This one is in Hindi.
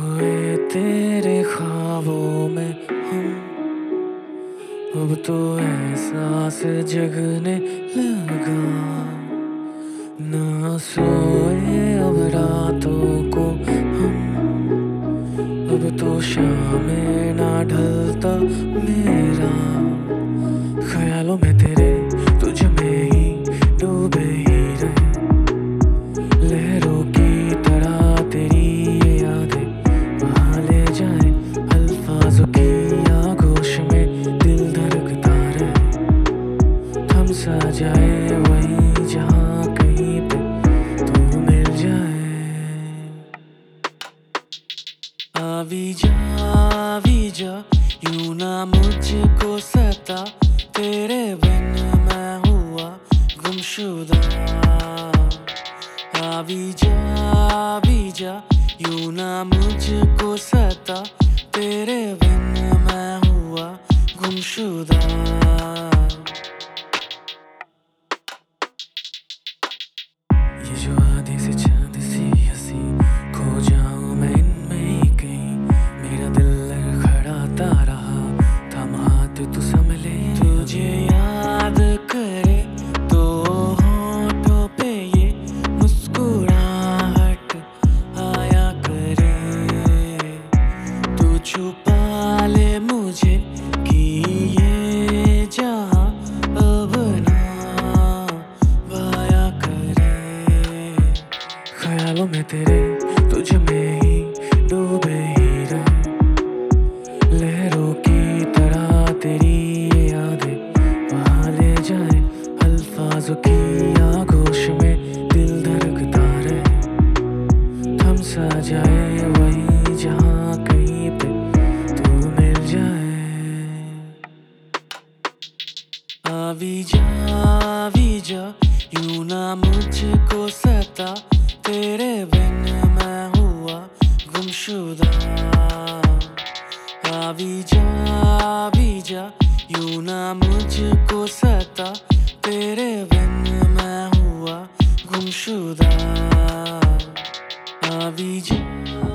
खोए तेरे ख्वाबों में हम, अब तो एहसास जगने लगा। ना सोए अब रातों को हम, अब तो शामें ना ढलता मेरा। ख्यालों में तेरे तुझ में ही डूबे ही रहे, लहरों की तरह तेरी ये यादें बहा ले जाए। अल्फाजों की आगोश में दिल धड़कता रहे, थम सा जाए वहीं जहाँ कहीं पे तू मिल जाए। आवी जा यूं ना मुझको सता, तेरे बिन मैं हुआ गुमशुदा। आवी जा यूं ना मुझको सता, तेरे बिन मैं हुआ गुमशुदा। ये जो आधे से चांद सी हंसी, खो जाऊं मैं इनमें ही कहीं। मेरा दिल लड़खड़ाता रहा, थमा हाथ तू संभले। तुझे याद करे तो होठों पे ये मुस्कुराहट आया करे। तू छुपा ले मुझे कि ये जहां अब ना वाया करे। ख्यालों में तेरे तुझ में ही डूबे ही रहे, लहरों की तरह तेरी ये यादें बहा ले जाए। अल्फाजों की आगोश में दिल धड़कता रहे, थम सा जाए वहीं जहाँ कहीं पे तू मिल जाए। आवी जा यूं ना मुझको सता, तेरे बिन मैं हुआ गुमशुदा। आवी जा यूं ना मुझको सता, तेरे बिन मैं हुआ गुमशुदा। आवी जा।